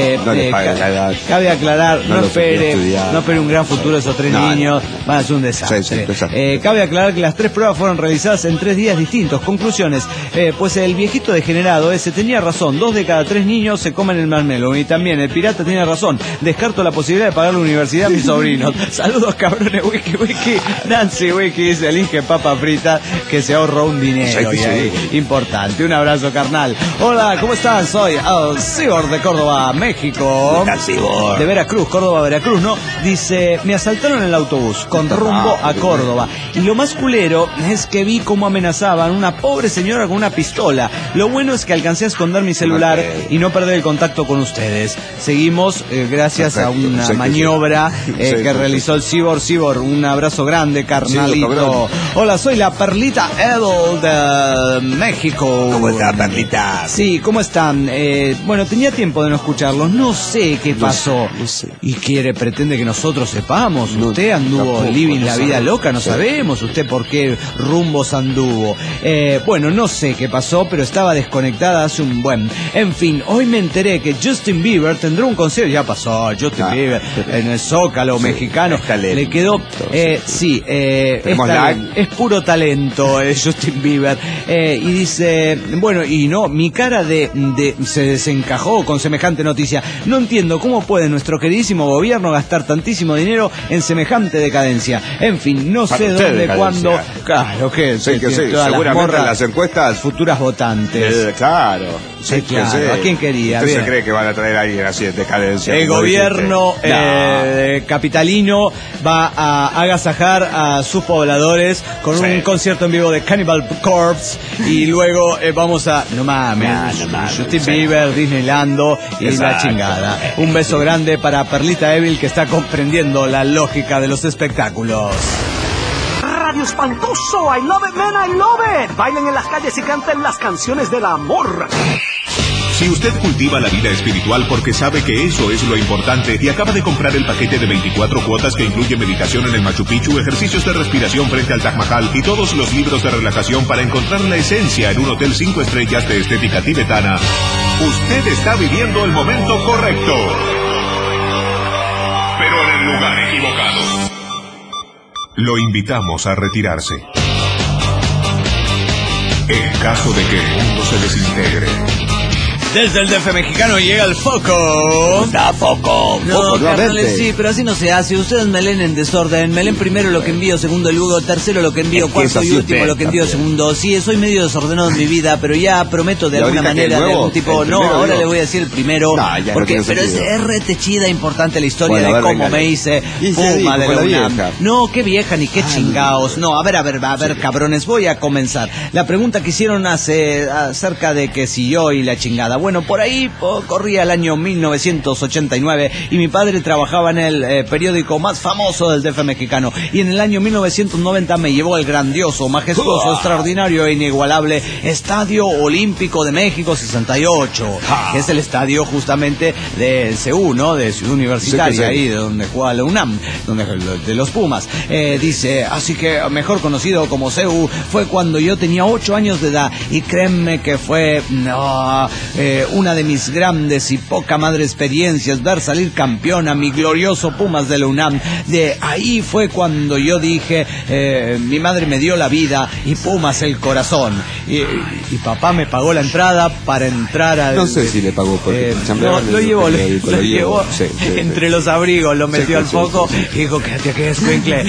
Cabe aclarar, no espere un gran futuro esos 3 niños, van a ser un desastre. Cabe aclarar que las 3 pruebas fueron realizadas en 3 días distintos. Conclusiones, pues el viejito degenerado ese tenía razón, 2 de cada 3 niños se comen el marshmallow, y también el pirata tiene razón, descarto la posibilidad de pagar la universidad a mis sobrinos. Saludos, cabrones. Wiki Nancy Wiki dice el Inge Papa Frita que se ahorró un dinero importante. Un abrazo, carnal. Hola, ¿cómo están? Soy Sigor de Córdoba, México. De Veracruz, Córdoba, Veracruz, ¿no? Dice, me asaltaron en el autobús con rumbo a Córdoba. Y lo más culero es que vi cómo amenazaban a una pobre señora con una pistola. Lo bueno es que alcancé a esconder mi celular y no perder el contacto con ustedes. Seguimos gracias a una maniobra que realizó el Cibor. Un abrazo grande, carnalito. Hola, soy la Perlita Edel de México. ¿Cómo está, Perlita? Sí, ¿cómo están? Bueno, tenía tiempo de no escucharlos. No sé qué pasó. No sé. Y pretende que nosotros sepamos. No, usted anduvo tampoco, living no la vida sabemos. loca, no sabemos usted por qué rumbos anduvo. Bueno, no sé qué pasó, pero estaba desconectada hace un buen. En fin, hoy me enteré que Justin Bieber tendrá un concierto. Ya pasó, Justin Bieber en el Zócalo mexicano. Le quedó. Es puro talento, Justin Bieber. Y dice, bueno, y no, mi cara se desencajó con semejante noticia. No entiendo cómo puede nuestro queridísimo gobierno gastar tantísimo dinero en semejante decadencia. En fin, no sé dónde, cuándo. Claro que sí, seguramente las encuestas futuras votantes. Claro. Sí, claro. ¿A quién quería? ¿Usted se cree que van a traer a alguien así de decadencia? El gobierno capitalino va a agasajar a sus pobladores con un concierto en vivo de Cannibal Corpse y luego vamos a... No mames, Justin Bieber, Disneylando y la chingada. Un beso grande para Perlita Evil, que está comprendiendo la lógica de los espectáculos. Radio espantoso, I love it, man, I love it. Bailen en las calles y canten las canciones del amor. Si usted cultiva la vida espiritual porque sabe que eso es lo importante y acaba de comprar el paquete de 24 cuotas que incluye meditación en el Machu Picchu, ejercicios de respiración frente al Taj Mahal y todos los libros de relajación para encontrar la esencia en un hotel 5 estrellas de estética tibetana, usted está viviendo el momento correcto, pero en el lugar equivocado. Lo invitamos a retirarse. En caso de que el mundo se desintegre. Desde el DF mexicano llega el foco. Da foco. No, carnales, sí, pero así no se hace. Ustedes me leen en desorden. Me leen primero lo que envío, segundo el Hugo, tercero lo que envío, cuarto y último lo que envío, segundo. Sí, soy medio desordenado en mi vida, pero ya prometo de alguna manera, de algún tipo. No, ahora le voy a decir el primero. Porque, pero es rete chida, importante la historia de cómo me hice Puma de la UNAM. No, qué vieja ni qué chingaos. No, a ver, cabrones, voy a comenzar. La pregunta que hicieron acerca de que si yo y la chingada. Bueno, por ahí corría el año 1989 y mi padre trabajaba en el periódico más famoso del DF mexicano. Y en el año 1990 me llevó al grandioso, majestuoso, extraordinario e inigualable Estadio Olímpico de México 68. Que es el estadio justamente de CU, ¿no? De Ciudad Universitaria, ahí de donde juega la UNAM, de los Pumas. Dice, así que mejor conocido como CU, fue cuando yo tenía 8 años de edad. Y créanme que fue... una de mis grandes y poca madre experiencias, ver salir campeón a mi glorioso Pumas de la UNAM. De ahí fue cuando yo dije, mi madre me dio la vida y Pumas el corazón. Y papá me pagó la entrada para entrar al... No sé si le pagó porque lo llevó entre los abrigos, lo metió al foco y dijo, quédate aquí, escuincle.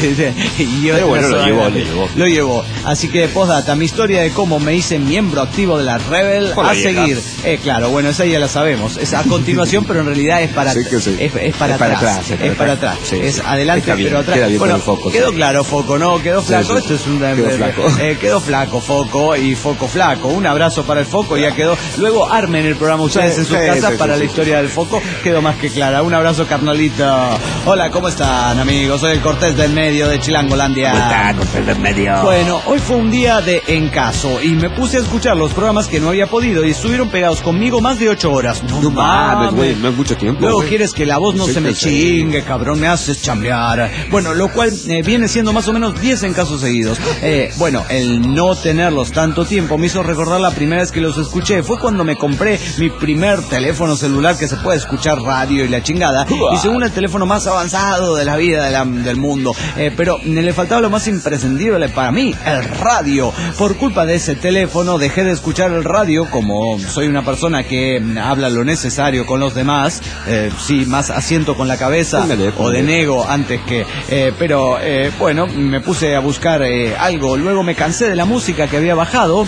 Y yo, pero bueno, lo llevó. Así que, postdata, mi historia de cómo me hice miembro activo de la Rebel a seguir. Claro, bueno, esa ya la sabemos. Es a continuación, pero en realidad es para atrás. Es para atrás. Es adelante, pero atrás. Bueno, quedó claro, Foco, ¿no? Quedó flaco. Esto es un... Quedó flaco, Foco, y Foco flaco. Un abrazo para el Foco, ya quedó. Luego armen el programa ustedes en sus casas para la historia del Foco. Quedó más que clara. Un abrazo, carnalito. Hola, ¿cómo están, amigos? Soy el Cortés del Medio de Chilangolandia. ¿Cómo está, Cortés del Medio? Bueno, hoy fue un día de encaso y me puse a escuchar los programas que no había podido y estuvieron pegados conmigo más de 8 horas. No mames, güey, no es mucho tiempo. Luego quieres que la voz no se me chingue, cabrón, me haces chambear. Bueno, lo cual viene siendo más o menos 10 en casos seguidos. Bueno, el no tenerlos tanto tiempo me hizo recordar la primera vez que los escuché. Fue cuando me compré mi primer teléfono celular que se puede escuchar radio y la chingada. Y según el teléfono más avanzado de la vida del mundo. Pero le faltaba lo más imprescindible para mí, el radio. Por culpa de ese teléfono dejé de escuchar el radio, como soy una persona que habla lo necesario con los demás, sí, más asiento con la cabeza o denego antes que... pero bueno, me puse a buscar algo, luego me cansé de la música que había bajado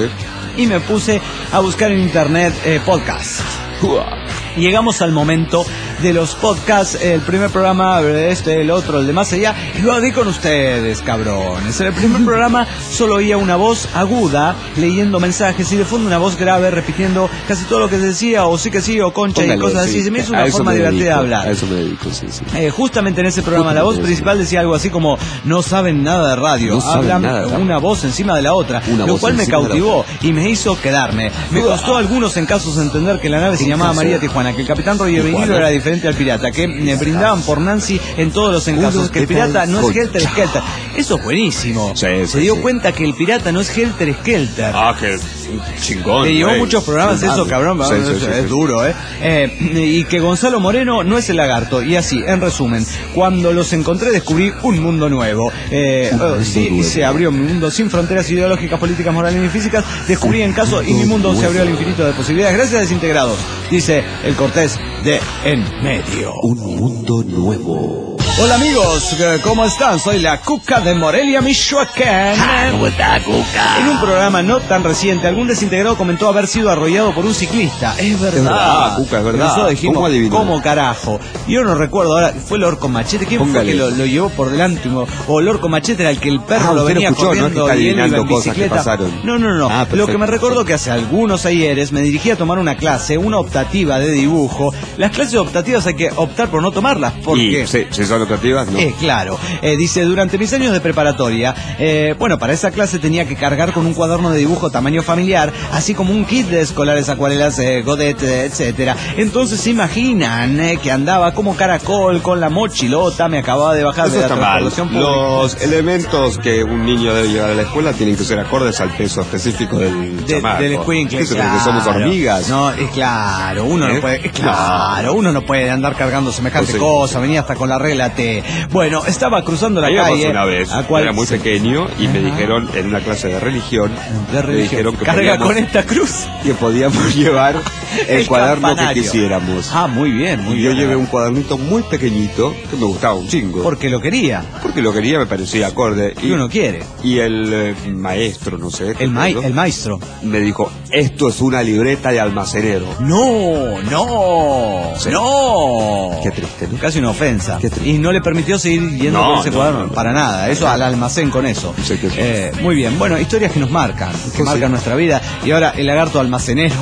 y me puse a buscar en internet podcast. Llegamos al momento de los podcasts, el primer programa, el otro, el de más allá, y lo di con ustedes, cabrones. En el primer programa solo oía una voz aguda leyendo mensajes y de fondo una voz grave repitiendo casi todo lo que se decía, o sí que sí, o concha. Póngale, y cosas así. Se me hizo una forma divertida de hablar. A eso me dedico, sí. Justamente en ese programa la voz principal decía algo así como: no saben nada de radio, hablan una voz encima de la otra, lo cual me cautivó y me hizo quedarme. Me costó a algunos en casos entender que la nave se llamaba María Tijuana, que el capitán Roger Vinilo era diferente al pirata, que brindaban por Nancy en todos los encasos, que el pirata no es Helter Skelter. Eso es buenísimo. Se dio cuenta que el pirata no es Helter Skelter. Ah, que chingón. Le llevó muchos programas eso, cabrón. Es duro, y que Gonzalo Moreno no es el lagarto. Y así, en resumen, cuando los encontré descubrí un mundo nuevo. Se abrió mi mundo sin fronteras ideológicas, políticas, morales ni físicas. Descubrí en caso y mi mundo se abrió al infinito de posibilidades. Gracias a Desintegrados, dice el Cortés de En Medio. Un mundo nuevo. Hola amigos, ¿cómo están? Soy la Cuca de Morelia, Michoacán. ¿Cómo está, Cuca? En un programa no tan reciente, algún desintegrado comentó haber sido arrollado por un ciclista. Es verdad, Cuca, es verdad. Nosotros dijimos, ¿cómo adivinó? ¿Cómo carajo? Yo no recuerdo ahora, ¿fue el Orco Machete? ¿Quién fue que lo llevó por delante? O el Orco Machete era el que el perro lo venía corriendo, no, y él iba en bicicleta. No. Lo que me recuerdo que hace algunos ayeres me dirigí a tomar una clase, una optativa de dibujo. Las clases optativas hay que optar por no tomarlas, porque... Si son optativas, no. Claro, dice, durante mis años de preparatoria, para esa clase tenía que cargar con un cuaderno de dibujo tamaño familiar, así como un kit de escolares, acuarelas, Godet, etcétera. Entonces se imaginan que andaba como caracol con la mochilota, me acababa de bajar de la transportación pública. Los elementos que un niño debe llevar a la escuela tienen que ser acordes al peso específico del chamaco. Del escuincle, claro. Que somos hormigas. No, es claro, uno no puede andar cargando semejante cosa, venía hasta con la regla T. Bueno, estaba cruzando la calle una vez, era muy pequeño y me dijeron en una clase de religión, me dijeron que carga con esta cruz, que podíamos llevar el cuaderno que quisiéramos. Muy bien, Yo llevé un cuadernito muy pequeñito que me gustaba un chingo. Porque lo quería, me parecía acorde. Y uno quiere. Y el maestro, no sé. El maestro me dijo, esto es una libreta de almacenero. No. Qué triste, ¿no? Casi una ofensa. Y no le permitió seguir yendo con ese cuaderno, para nada. Eso al almacén con eso. Muy bien, bueno, historias que nos marcan, marcan nuestra vida. Y ahora el lagarto almacenero.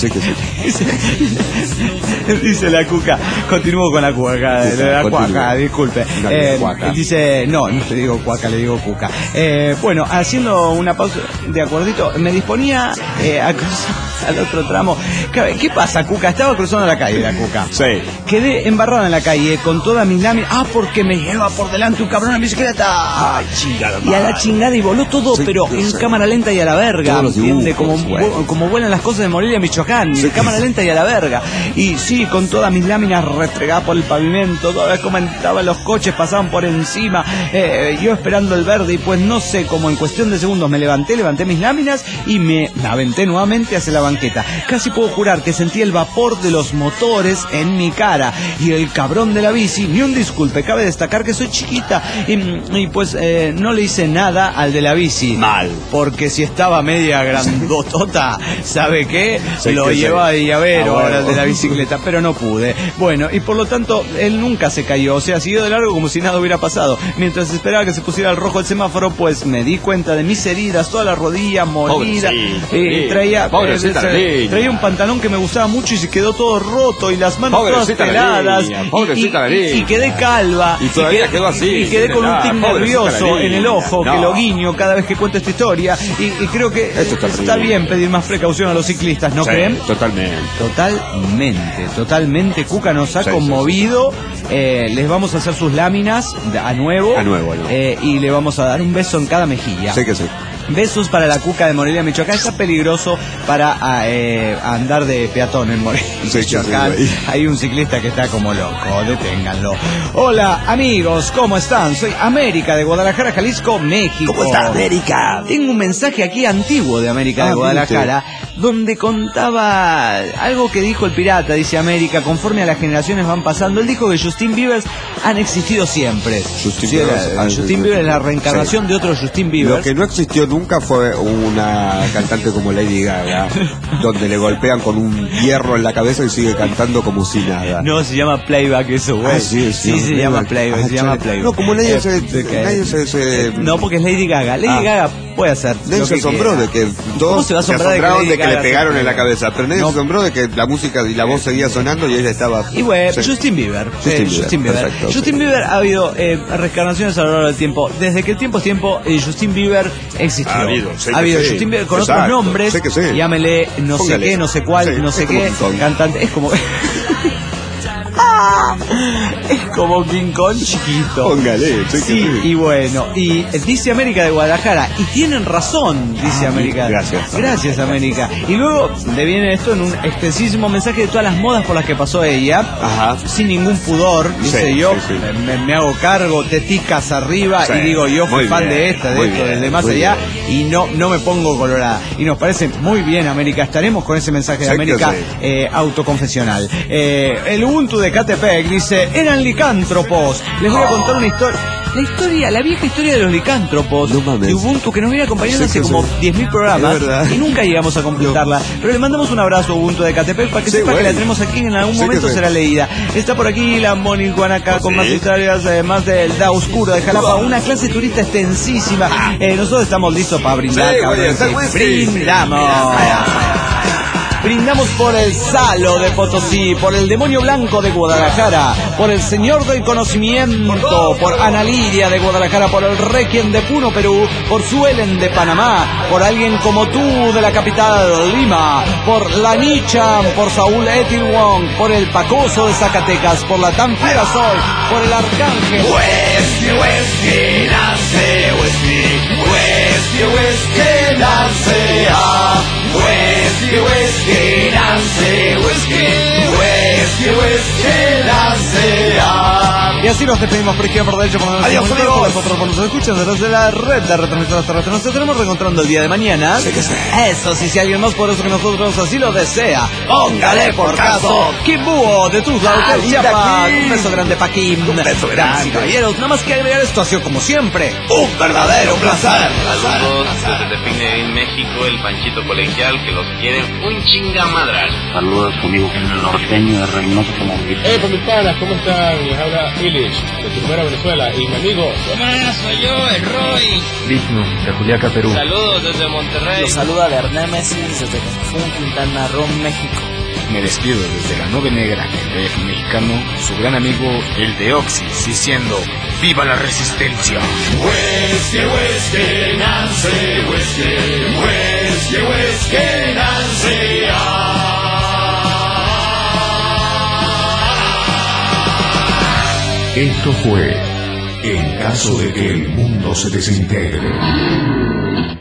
Dice la Cuca, continúo con la Cuaca, disculpe. Dice, no le digo Cuaca, le digo Cuca. Haciendo una pausa de acuerdito, me disponía a cruzar al otro tramo. ¿Qué pasa, Cuca? Estaba cruzando la calle, la Cuca. Sí. Quedé embarrada en la calle con todas mis láminas. Porque me lleva por delante un cabrón en bicicleta. Ay, chingada. Y a la chingada, y voló todo, pero en cámara lenta y a la verga. ¿Entiendes? Como vuelan las cosas de Morelia, Michoacán. En cámara lenta y a la verga. Y sí, con todas mis láminas restregadas por el pavimento. Toda vez comentaban los coches, pasaban por encima. Yo esperando el verde. Y pues no sé, como en cuestión de segundos me levanté mis láminas y me aventé nuevamente hacia la banqueta. Casi puedo jurar que sentí el vapor de los motores en mi cara. Y el cabrón de la bici, ni un disculpe, cabe destacar que soy chiquita y pues no le hice nada al de la bici. Mal. Porque si estaba media grandotota, ¿sabe qué? Lo llevaba de llavero al de la bicicleta, pero no pude. Bueno, y por lo tanto, él nunca se cayó, o sea, siguió de largo como si nada hubiera pasado. Mientras esperaba que se pusiera el rojo el semáforo, pues me di cuenta de mis heridas, toda la rodilla molida. Traía un pantalón que me gustaba mucho y se quedó todo roto y las manos todas peladas. Y quedé calva. Y todavía quedó así. Y quedé con un tic nervioso en el ojo que lo guiño cada vez que cuento esta historia. Y creo que está bien pedir más precaución a los ciclistas, ¿no creen? Totalmente. Cuca nos ha conmovido. Les vamos a hacer sus láminas a nuevo. Y le vamos a dar un beso en cada mejilla. Sí que sí. Besos para la Cuca de Morelia, Michoacán. Está peligroso para andar de peatón en Morelia, Michoacán. Hay un ciclista que está como loco, deténganlo. Hola amigos, ¿cómo están? Soy América de Guadalajara, Jalisco, México. ¿Cómo está América? Tengo un mensaje aquí antiguo de América de Guadalajara. donde contaba algo que dijo el pirata, dice América, conforme a las generaciones van pasando. Él dijo que Justin Bieber han existido siempre. Justin Bieber es la reencarnación de otro Justin Bieber. Lo que no existió nunca fue una cantante como Lady Gaga, donde le golpean con un hierro en la cabeza y sigue cantando como si nada. No, se llama playback eso, güey. Sí, se llama playback, se llama playback. No, como nadie No, porque es Lady Gaga. Lady Gaga puede hacer. Nadie se asombró de que todos se asombraron de que le pegaron en la cabeza, pero nadie se asombró de que la música y la voz seguía sonando y ella estaba... Y bueno, Justin Bieber. Justin Bieber ha habido reencarnaciones a lo largo del tiempo. Desde que el tiempo es tiempo, Justin Bieber existió. Ha habido Justin Bieber con otros nombres. Llámele no sé qué, no sé cuál, no sé qué. Cantante. Es como... Es como King Kong chiquito. Póngale, sí, y bueno, y dice América de Guadalajara, y tienen razón, dice América. Gracias, América. Y luego le viene esto en un extensísimo mensaje de todas las modas por las que pasó ella. Ajá. Sin ningún pudor, dice yo. Me hago cargo, teticas arriba, y digo, yo fui fan de esta, de esto, del de más allá, y no me pongo colorada. Y nos parece muy bien, América. Estaremos con ese mensaje de América autoconfesional. El Ubuntu de Catepec dice, eran licántropos. Les voy a contar una historia. La vieja historia de los licántropos de Ubuntu, que nos viene acompañando hace como 10.000 programas y nunca llegamos a completarla. Pero le mandamos un abrazo a Ubuntu de Catepec para que sepa que la tenemos aquí, en algún momento será leída. Está por aquí la Moni Guanaca con más historias, más del Da Oscuro de Jalapa, una clase turista extensísima. Nosotros estamos listos para brindar. Brindamos. Brindamos por el Salo de Potosí, por el Demonio Blanco de Guadalajara, por el Señor del Conocimiento, por Ana Lidia de Guadalajara, por el Requiem de Puno, Perú, por Suelen de Panamá, por alguien como tú de la capital, Lima, por la Nichan, por Saúl Etilwong, por el Pacoso de Zacatecas, por la tan fiera Sol, por el Arcángel. Whisky, nace, whisky, nace, Whiskey, Nancy, whiskey, Nancy. Y así nos despedimos por izquierda, por derecha, por la Adiós, amigos. por nosotros, por nos escuchan desde la red de retransmisoras terrestres. Nos estaremos reencontrando el día de mañana. Sí que sí. Eso sí, si alguien más poderoso que nosotros así lo desea, póngale por caso. Kim Búho de Tuzla, Hotel Chiapas. Un beso grande pa' Kim. Un beso grande. Caballeros, nada más que agregar esto ha sido como siempre un verdadero placer. Saludos desde Tepine, en México, el Panchito Colegial, que los quiere un chingamadral. Saludos conmigo, el norteño de Reynoso Tamaulipas. Pues mis panas, ¿cómo están? Les habla Illich, de Primera Venezuela, y mi amigo... ¿Cómo soy yo, el Roy? Digno, de Juliaca, Perú. Saludos desde Monterrey. Los saluda Bernémesis desde Cancún, Quintana Roo, México. Me despido desde la Nube Negra, el DF mexicano, su gran amigo, el de Oxys, diciendo, ¡viva la resistencia! Whiskey, whiskey, Nancy, whiskey, whiskey, Nancy, Esto fue En caso de que el mundo se desintegre.